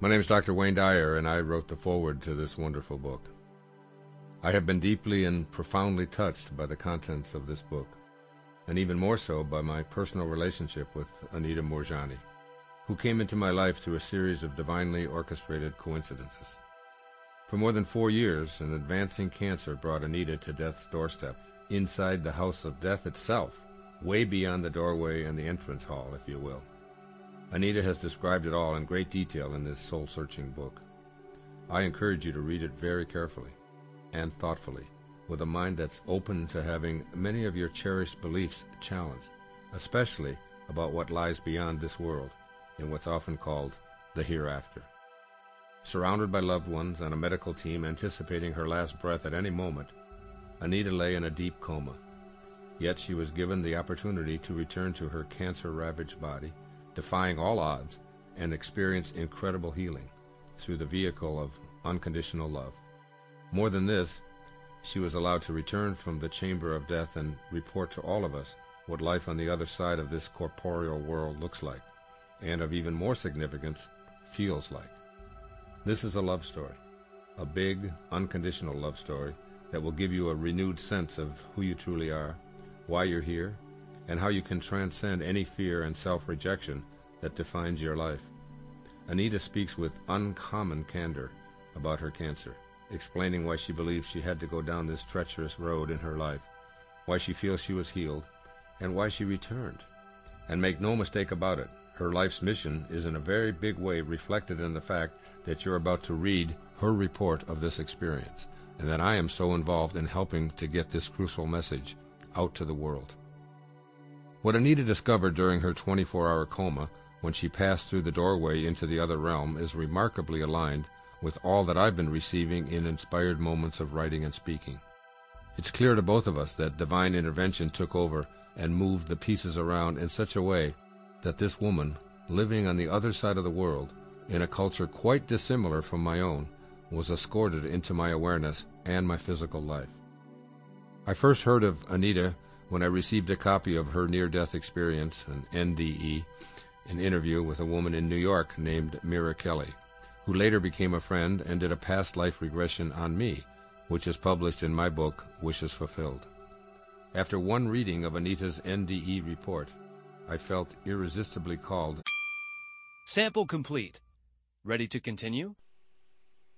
My name is Dr. Wayne Dyer, and I wrote the foreword to this wonderful book. I have been deeply and profoundly touched by the contents of this book, and even more so by my personal relationship with Anita Moorjani, who came into my life through a series of divinely orchestrated coincidences. For more than 4 years, an advancing cancer brought Anita to death's doorstep, inside the house of death itself, way beyond the doorway and the entrance hall, if you will. Anita has described it all in great detail in this soul-searching book. I encourage you to read it very carefully and thoughtfully, with a mind that's open to having many of your cherished beliefs challenged, especially about what lies beyond this world, in what's often called the hereafter. Surrounded by loved ones and a medical team anticipating her last breath at any moment, Anita lay in a deep coma. Yet she was given the opportunity to return to her cancer-ravaged body, defying all odds, and experience incredible healing through the vehicle of unconditional love. More than this, she was allowed to return from the chamber of death and report to all of us what life on the other side of this corporeal world looks like, and of even more significance, feels like. This is a love story, a big, unconditional love story that will give you a renewed sense of who you truly are, why you're here, and how you can transcend any fear and self-rejection that defines your life. Anita speaks with uncommon candor about her cancer, explaining why she believes she had to go down this treacherous road in her life, why she feels she was healed, and why she returned. And make no mistake about it, her life's mission is in a very big way reflected in the fact that you're about to read her report of this experience, and that I am so involved in helping to get this crucial message out to the world. What Anita discovered during her 24-hour coma when she passed through the doorway into the other realm is remarkably aligned with all that I've been receiving in inspired moments of writing and speaking. It's clear to both of us that divine intervention took over and moved the pieces around in such a way that this woman, living on the other side of the world, in a culture quite dissimilar from my own, was escorted into my awareness and my physical life. I first heard of Anita when I received a copy of her near-death experience, an NDE, an interview with a woman in New York named Mira Kelly, who later became a friend and did a past life regression on me, which is published in my book, Wishes Fulfilled. After one reading of Anita's NDE report, I felt irresistibly called. Sample complete. Ready to continue?